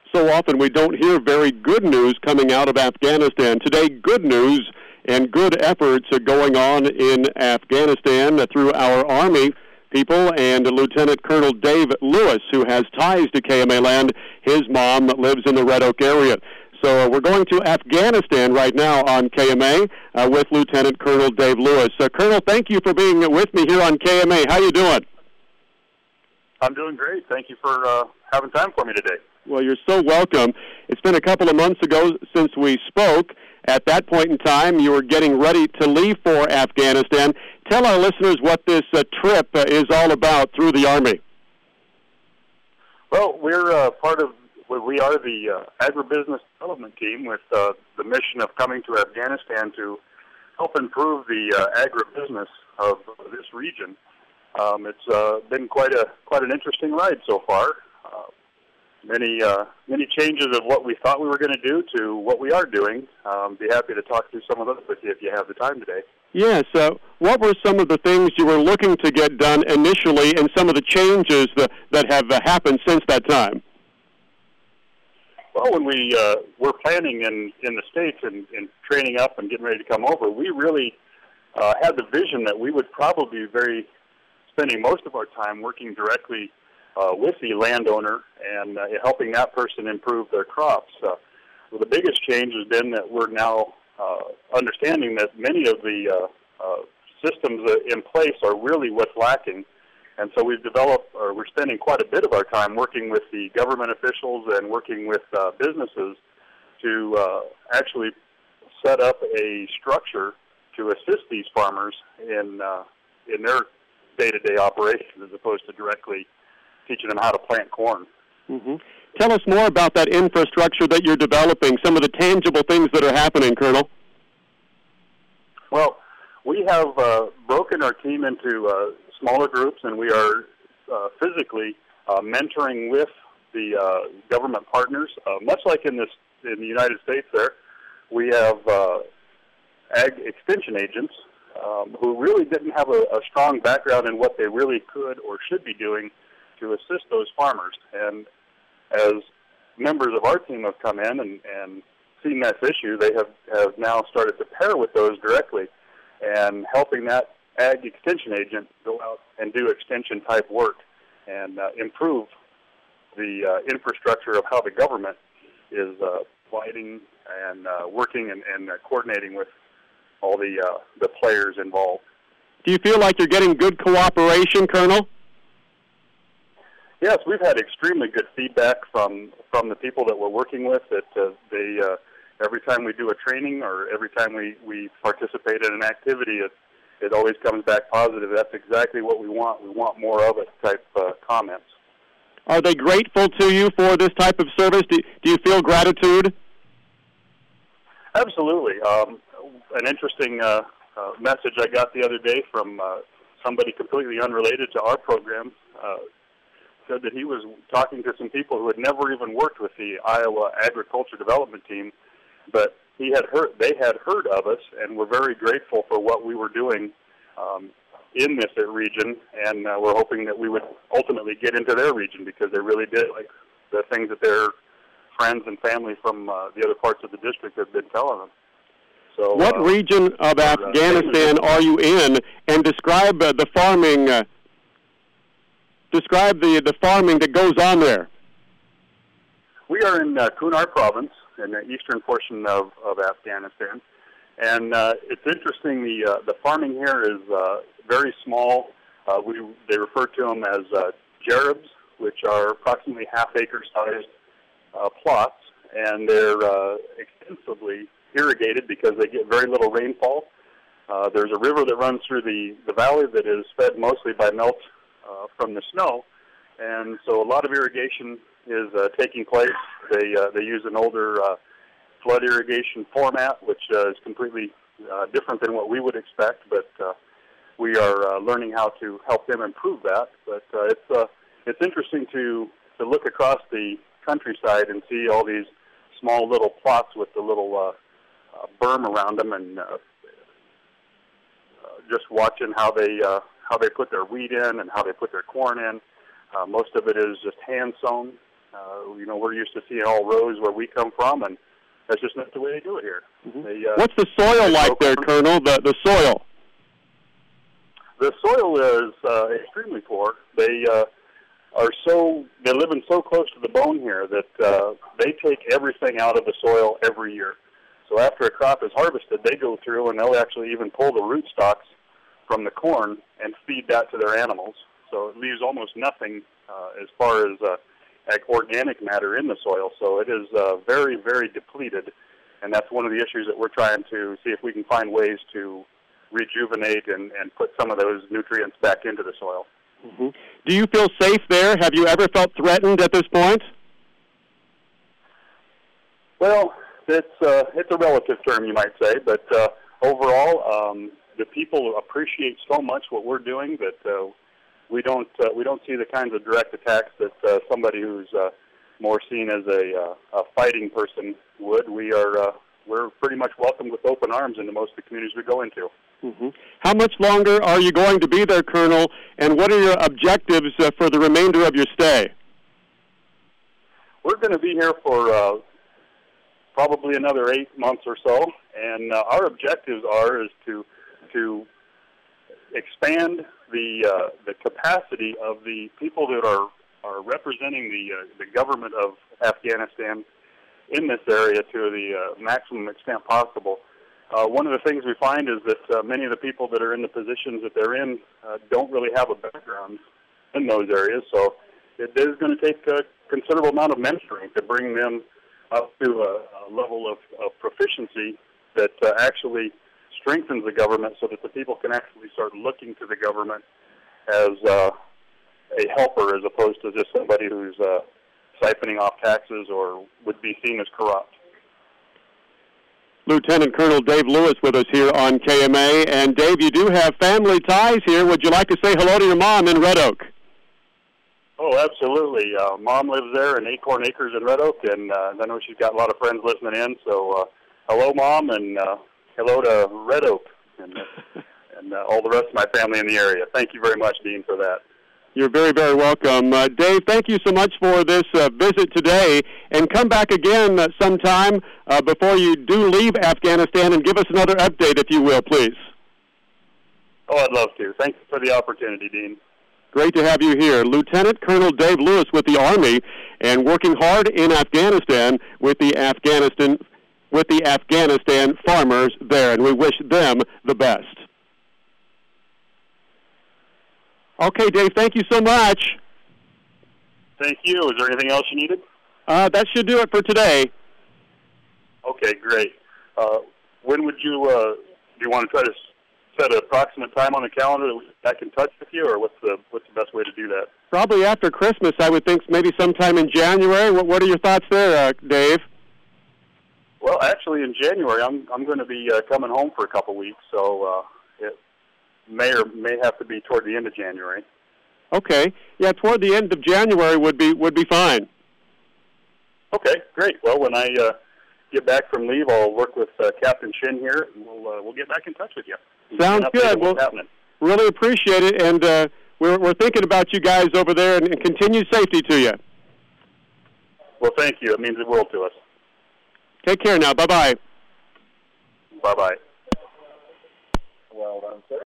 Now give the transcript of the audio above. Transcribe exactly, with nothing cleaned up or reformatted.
So often we don't hear very good news coming out of Afghanistan. Today, good news and good efforts are going on in Afghanistan through our Army people and Lieutenant Colonel Dave Lewis, who has ties to K M A Land. His mom lives in the Red Oak area. So uh, we're going to Afghanistan right now on K M A uh, with Lieutenant Colonel Dave Lewis. Uh, Colonel, thank you for being with me here on K M A. How you doing? I'm doing great. Thank you for uh, having time for me today. Well, you're so welcome. It's been a couple of months ago since we spoke. At that point in time, you were getting ready to leave for Afghanistan. Tell our listeners what this uh, trip uh, is all about through the Army. Well, we're uh, part of, we are the uh, agribusiness development team with uh, the mission of coming to Afghanistan to help improve the uh, agribusiness of this region. Um, it's uh, been quite a quite an interesting ride so far. Uh, many uh, many changes of what we thought we were going to do to what we are doing. Um, be happy to talk through some of those with you if you have the time today. Yes. Uh, what were some of the things you were looking to get done initially, and some of the changes that that have uh, happened since that time? Well, when we uh, were planning in in the States and, and training up and getting ready to come over, we really uh, had the vision that we would probably be very spending most of our time working directly uh, with the landowner and uh, helping that person improve their crops. Uh, well, the biggest change has been that we're now uh, understanding that many of the uh, uh, systems uh, in place are really what's lacking. And so we've developed, or we're spending quite a bit of our time working with the government officials and working with uh, businesses to uh, actually set up a structure to assist these farmers in uh, in their day-to-day operations as opposed to directly teaching them how to plant corn. Mm-hmm. Tell us more about that infrastructure that you're developing, some of the tangible things that are happening, Colonel. Well, we have uh, broken our team into uh, smaller groups, and we are uh, physically uh, mentoring with the uh, government partners. Uh, much like in this in the United States there, we have uh, ag extension agents Um, who really didn't have a, a strong background in what they really could or should be doing to assist those farmers. And as members of our team have come in and, and seen this issue, they have, have now started to pair with those directly and helping that ag extension agent go out and do extension-type work and uh, improve the uh, infrastructure of how the government is uh, fighting and uh, working and, and uh, coordinating with all the uh, the players involved. Do you feel like you're getting good cooperation, Colonel? Yes, we've had extremely good feedback from from the people that we're working with. That uh, they uh, every time we do a training or every time we, we participate in an activity, it it always comes back positive. That's exactly what we want. We want more of it type uh, comments. Are they grateful to you for this type of service? Do, do you feel gratitude? Absolutely. Um, an interesting uh, uh, message I got the other day from uh, somebody completely unrelated to our program uh, said that he was talking to some people who had never even worked with the Iowa Agriculture Development Team, but he had heard, they had heard of us and were very grateful for what we were doing um, in this region, and uh, we're hoping that we would ultimately get into their region because they really did like the things that their friends and family from uh, the other parts of the district have been telling them. So, what uh, region of Afghanistan are you in? And describe uh, the farming. Uh, describe the the farming that goes on there. We are in uh, Kunar province, in the eastern portion of, of Afghanistan, and uh, it's interesting. The uh, the farming here is uh, very small. Uh, we they refer to them as uh, jarabs, which are approximately half acre sized uh, plots, and they're uh, extensively irrigated because they get very little rainfall. Uh, there's a river that runs through the, the valley that is fed mostly by melt uh, from the snow, and so a lot of irrigation is uh, taking place. They uh, they use an older uh, flood irrigation format, which uh, is completely uh, different than what we would expect, but uh, we are uh, learning how to help them improve that. But uh, it's uh, it's interesting to, to look across the countryside and see all these small little plots with the little uh, uh, berm around them, and uh, uh, just watching how they uh, how they put their wheat in and how they put their corn in. Uh, most of it is just hand sown, Uh, you know, we're used to seeing all rows where we come from, and that's just not the way they do it here. Mm-hmm. They, uh, What's the soil like there, Colonel? The the soil. The soil is uh, extremely poor. They uh, are so they're living so close to the bone here that uh, they take everything out of the soil every year. So after a crop is harvested, they go through and they'll actually even pull the root stalks from the corn and feed that to their animals. So it leaves almost nothing uh, as far as uh, organic matter in the soil. So it is uh, very, very depleted, and that's one of the issues that we're trying to see if we can find ways to rejuvenate and, and put some of those nutrients back into the soil. Mm-hmm. Do you feel safe there? Have you ever felt threatened at this point? Well, it's uh, it's a relative term, you might say, but uh, overall, um, the people appreciate so much what we're doing that uh, we don't uh, we don't see the kinds of direct attacks that uh, somebody who's uh, more seen as a, uh, a fighting person would. We are uh, we're pretty much welcomed with open arms into most of the communities we go into. Mm-hmm. How much longer are you going to be there, Colonel, and what are your objectives uh, for the remainder of your stay? We're going to be here for uh, probably another eight months or so, and uh, our objectives are is to to expand the uh, the capacity of the people that are are representing the uh, the government of Afghanistan in this area to the uh, maximum extent possible. Uh, one of the things we find is that uh, many of the people that are in the positions that they're in uh, don't really have a background in those areas, so it is going to take a considerable amount of mentoring to bring them up to a, a level of, of proficiency that uh, actually strengthens the government so that the people can actually start looking to the government as uh, a helper as opposed to just somebody who's uh, siphoning off taxes or would be seen as corrupt. Lieutenant Colonel Dave Lewis with us here on K M A. And Dave, you do have family ties here. Would you like to say hello to your mom in Red Oak? Oh, absolutely. Uh, Mom lives there in Acorn Acres in Red Oak, and uh, I know she's got a lot of friends listening in. So uh, hello, Mom, and uh, hello to Red Oak and, uh, and uh, all the rest of my family in the area. Thank you very much, Dean, for that. You're very, very welcome. Uh, Dave, thank you so much for this uh, visit today, and come back again uh, sometime uh, before you do leave Afghanistan and give us another update, if you will, please. Oh, I'd love to. Thank you for the opportunity, Dean. Great to have you here. Lieutenant Colonel Dave Lewis with the Army, and working hard in Afghanistan with the Afghanistan with the Afghanistan farmers there, and we wish them the best. Okay, Dave, thank you so much. Thank you. Is there anything else you needed? Uh, that should do it for today. Okay, great. Uh, when would you, uh, do you want to try to set an approximate time on the calendar that we get back in touch with you, or what's the what's the best way to do that? Probably after Christmas, I would think maybe sometime in January. What, what are your thoughts there, uh, Dave? Well, actually, in January, I'm I'm going to be uh, coming home for a couple weeks, so uh, it may or may have to be toward the end of January. Okay, yeah, toward the end of January would be would be fine. Okay, great. Well, when I uh, get back from leave, I'll work with uh, Captain Shin here, and we'll uh, we'll get back in touch with you. Sounds good. Well, really appreciate it, and uh, we're we're thinking about you guys over there, and, and continued safety to you. Well, thank you. It means the world to us. Take care now. Bye bye. Bye bye. Well done, sir.